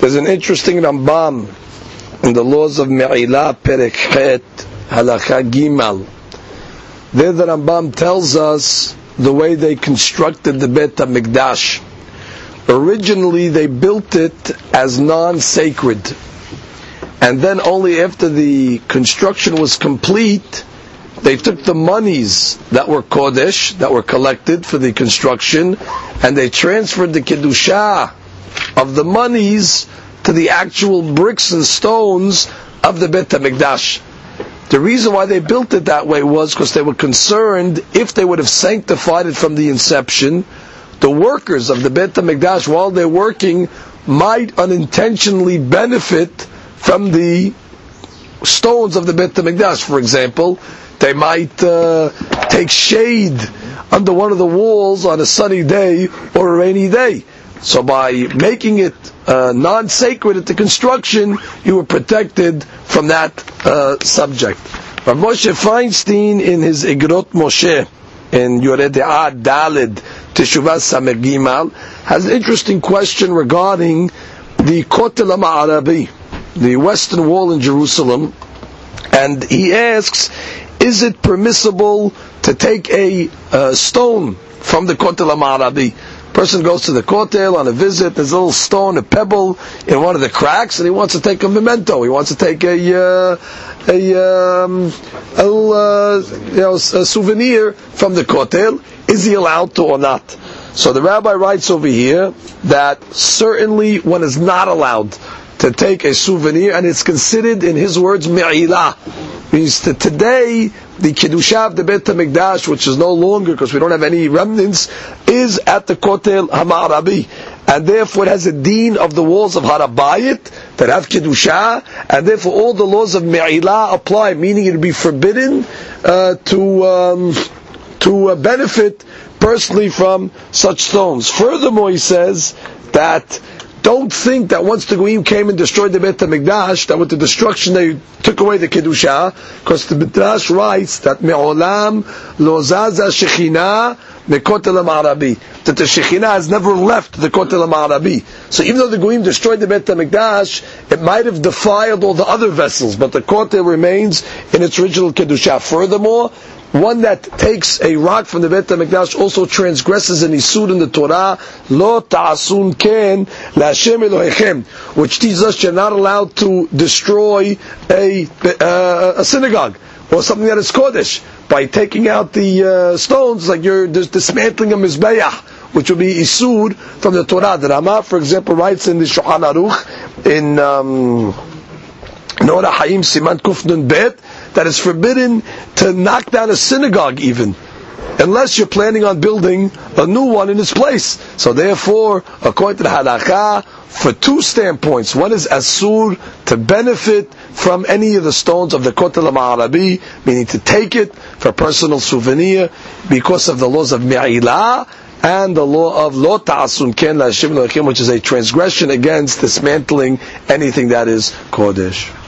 There's an interesting Rambam in the laws of Me'ilah Perek Het Halakha Gimal. There the Rambam tells us the way they constructed the Beit HaMikdash. Originally they built it as non-sacred, and then only after the construction was complete they took the monies that were Kodesh, that were collected for the construction, and they transferred the Kedusha of the monies to the actual bricks and stones of the Beit HaMikdash. The reason why they built it that way was because they were concerned if they would have sanctified it from the inception, the workers of the Beit HaMikdash, while they're working, might unintentionally benefit from the stones of the Beit HaMikdash. For example, they might take shade under one of the walls on a sunny day or a rainy day. So by making it non-sacred at the construction, you were protected from that subject. Rav Moshe Feinstein, in his Igrot Moshe, in Yoreh De'ah Daled Teshuvah Sameh Gimal, has an interesting question regarding the Kotel HaMa'arabi, the western wall in Jerusalem, and he asks, is it permissible to take a stone from the Kotel HaMa'arabi? Person goes to the Kotel on a visit, there's a little stone, a pebble in one of the cracks, and he wants to take a memento. He wants to take a souvenir from the Kotel. Is he allowed to or not? So the rabbi writes over here that certainly one is not allowed to take a souvenir, and it's considered, in his words, me'ilah. Means that today, the Kedusha of the Beit HaMikdash, which is no longer, because we don't have any remnants, is at the Kotel HaMa'arabi. And therefore it has a deen of the walls of Harabayit that have Kedusha, and therefore all the laws of me'ilah apply, meaning it would be forbidden to benefit personally from such stones. Furthermore, he says that don't think that once the Goyim came and destroyed the Beit HaMikdash, that with the destruction they took away the Kedusha, because the Midrash writes that Me'olam lo zaza Shekhinah me'kotel HaMa'arabi, that the Shekhinah has never left the Kotel HaMa'arabi. So even though the Goyim destroyed the Beit HaMikdash, it might have defiled all the other vessels, but the Kotel remains in its original Kedusha. Furthermore, one that takes a rock from the Beit HaMikdash also transgresses an isur in the Torah, lo ta'asun ken la'Hashem Elohechem, which teaches us you're not allowed to destroy a synagogue or something that is Kodesh by taking out the stones, like you're dismantling a mizbeach, which will be isur from the Torah. The Rama, for example, writes in the Shulchan Aruch in Nora Hayim Siman Kuf Nun Bet, that it's forbidden to knock down a synagogue even, unless you're planning on building a new one in its place. So therefore, according to the halakha, for two standpoints, one is asur, to benefit from any of the stones of the Kotel HaMa'arabi, meaning to take it for personal souvenir, because of the laws of me'ilah, and the law of lo ta'asun ken la'Hashem Elohechem, which is a transgression against dismantling anything that is Kodesh.